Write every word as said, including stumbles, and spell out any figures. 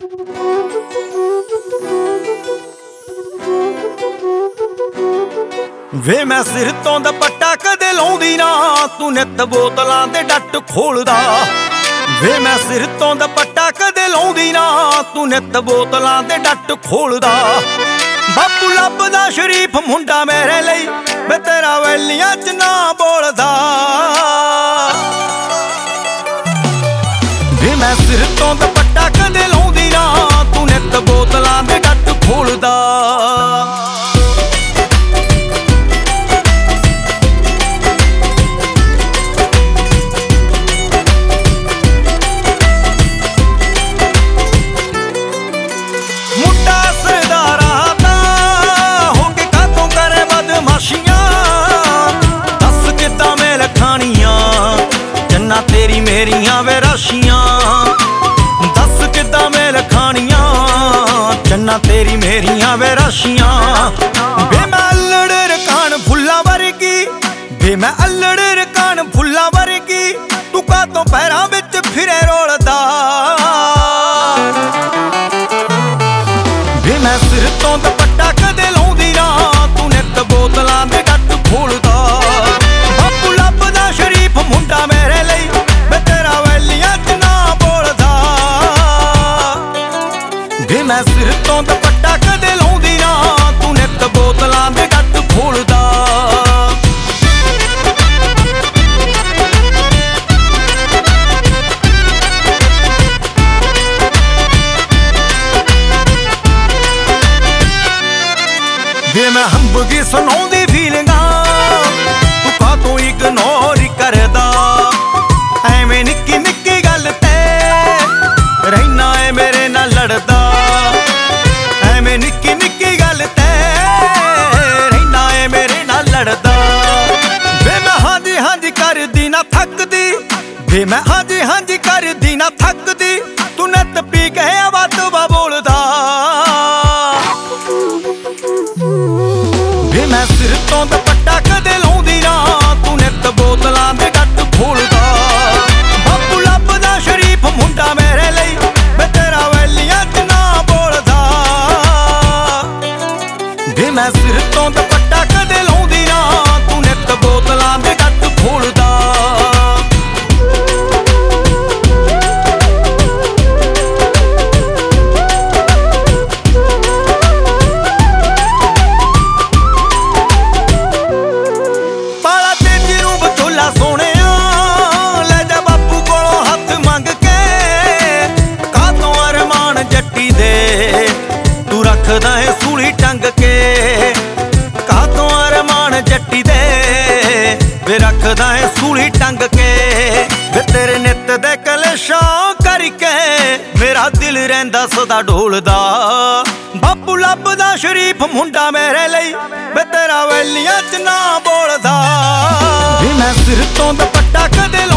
ਵੇ ਮੈਂ ਸਿਰ ਤੋਂ ਦੁਪੱਟਾ ਕਦੇ ਲਾਉਂਦੀ ਨਾ, ਤੂੰ ਨਿੱਤ ਬੋਤਲਾਂ ਦੇ ਡੱਟ ਖੋਲਦਾ। ਵੇ ਮੈਂ ਸਿਰ ਤੋਂ ਦੁਪੱਟਾ ਕਦੇ ਲਾਉਂਦੀ ਨਾ, ਤੂੰ ਨਿੱਤ ਬੋਤਲਾਂ ਦੇ ਡੱਟ ਖੋਲਦਾ। ਬਾਪੂ ਲੱਭਦਾ ਸ਼ਰੀਫ ਮੁੰਡਾ ਮੇਰੇ ਲਈ, ਵੇ ਤੇਰਾ ਵੈਲੀਆਂ ਚ ਨਾ ਬੋਲਦਾ। ਵੇ ਮੈਂ ਸਿਰ ਤੋਂ ਦੁਪੱਟਾ ਕਦੇ ਲਾਉਂਦੀ ਨਾ, ਤੂੰ ਨਿੱਤ ਬੋਤਲਾਂ ਦੇ ਡੱਟ ਖੋਲਦਾ। ਤੇਰੀ ਮੇਰੀਆਂ ਵੇ ਰਾਸ਼ੀਆਂ, ਦੱਸ ਕਿੱਦਾਂ ਮੇਲ ਖਾਣੀਆਂ। ਚੰਨਾ ਤੇਰੀ ਮੇਰੀਆਂ ਵੇ ਰਾਸ਼ੀਆਂ। ਵੇ ਮੈਂ ਅਲੜ ਰਕਾਨ ਫੁੱਲਾਂ ਵਰਗੀ, ਵੇ ਮੈਂ ਅਲੜ ਰਕਾਨ ਫੁੱਲਾਂ ਵਰਗੀ, ਤੂੰ ਕਾਤੋਂ ਪੈਰਾਂ ਵਿੱਚ ਫਿਰੇ ਰੋਲਦਾ। ਵੇ ਮੈਂ ਸਿਰ ਤੋਂ ਦੁਪੱਟਾ ਕਦੇ ਲਾਉਂਦੀ ਨਾ, ਤੂੰ ਨਿੱਤ ਬੋਤਲਾਂ ਦੇ ਡੱਟ ਖੋਲਦਾ। ਬਾਪੂ ਲੱਭਦਾ ਸ਼ਰੀਫ ਮੁੰਡਾ ਮੇਰੇ ਲਈ, ਵੇ ਮੈਂ ਸਿਰ ਤੋਂ ਦੁਪੱਟਾ ਕਦੇ ਲਾਉਂਦੀ ਨਾ, ਤੂੰ ਨਿੱਤ ਬੋਤਲਾਂ ਦੇ ਡੱਟ ਖੋਲਦਾ। ਵੇ ਮੈਂ ਹੰਬਗੀ ਸੁਣਾਉਂਦੀ ਫੀਲਿੰਗਾਂ, ਤੂੰ ਕਾਹਤੋਂ ਇਗਨੋਰ ਕਰਦਾ। ਐਵੇਂ ਨਿੱਕੀ ਨਿੱਕੀ ਗੱਲ ਤੇ ਰਹਿਣਾ ਏ ਮੇਰੇ ਨਾਲ ਲੜਦਾ। ਐਵੇਂ ਨਿੱਕੀ ਨਿੱਕੀ ਗੱਲ ਤੇ ਰਹਿਣਾ ਏ ਮੇਰੇ ਨਾਲ ਲੜਦਾ। ਵੇ ਮੈਂ ਹਾਂਜੀ ਹਾਂਜੀ ਕਰਦੀ ਨਾ ਥੱਕਦੀ, ਵੇ ਮੈਂ ਹਾਂਜੀ ਹਾਂਜੀ ਕਰਦੀ ਨਾ ਥੱਕਦੀ, ਤੂੰ ਨਿੱਤ ਪੀ ਕੇ ਵਾਤਵਾ ਬੋਲਦਾ। ਵੇ ਮੈਂ ਸਿਰ ਤੋਂ ਦੁਪੱਟਾ ਕਦੇ ਲਾਉਂਦੀ ਨਾ, ਤੂੰ ਨਿੱਤ ਬੋਤਲਾਂ ਦੇ ਡੱਟ ਖੋਲਦਾ। ਬਾਪੂ ਲੱਭਦਾ ਸ਼ਰੀਫ ਮੁੰਡਾ ਮੇਰੇ ਲਈ, ਵੇ ਤੇਰਾ ਵੈਲੀਆਂ ਚ ਨਾ ਬੋਲਦਾ। ਵੇ ਮੈਂ ਸਿਰ ਤੋਂ ਦੁਪੱਟਾ ਕਦੇ ਲਾਉਂਦੀ ਨਾ, ਤੂੰ ਨਿੱਤ ਬੋਤਲਾਂ ਦੇ ਡੱਟ ਖੋਲਦਾ। ਪਾਲਾ ਤੇਜੀ ਨੂੰ ਵਿਚੋਲਾ ਸੋਹਣਿਆ, ਲੈ ਜਾ ਬਾਪੂ ਕੋਲੋਂ ਹੱਥ ਮੰਗ ਕੇ। ਕਾਹਤੋਂ ਅਰਮਾਨ ਜੱਟੀ ਦੇ ਤੂੰ ਰੱਖਦਾ ਏ ਸੂਲੀ ਟੰਗ ਕੇ। ਕਾਹਤੋਂ ਅਰਮਾਨ ਜੱਟੀ ਦੇ ਵੇ ਰੱਖਦਾ ਏ ਸੂਲੀ ਟੰਗ ਕੇ। ਵੇ ਤੇਰੇ ਨਿੱਤ ਦੇ ਕਲੇਸ਼ਾਂ ਕਰਕੇ ਮੇਰਾ ਦਿਲ ਰਹਿੰਦਾ ਸਦਾ ਢੋਲਦਾ। ਬਾਪੂ ਲੱਭਦਾ ਸ਼ਰੀਫ ਮੁੰਡਾ ਮੇਰੇ ਲਈ, ਵੇ ਤੇਰਾ ਵੈਲੀਆਂ ਚ ਨਾ ਬੋਲਦਾ। ਵੇ ਮੈਂ ਸਿਰ ਤੋਂ ਦੁਪੱਟਾ ਕਦੇ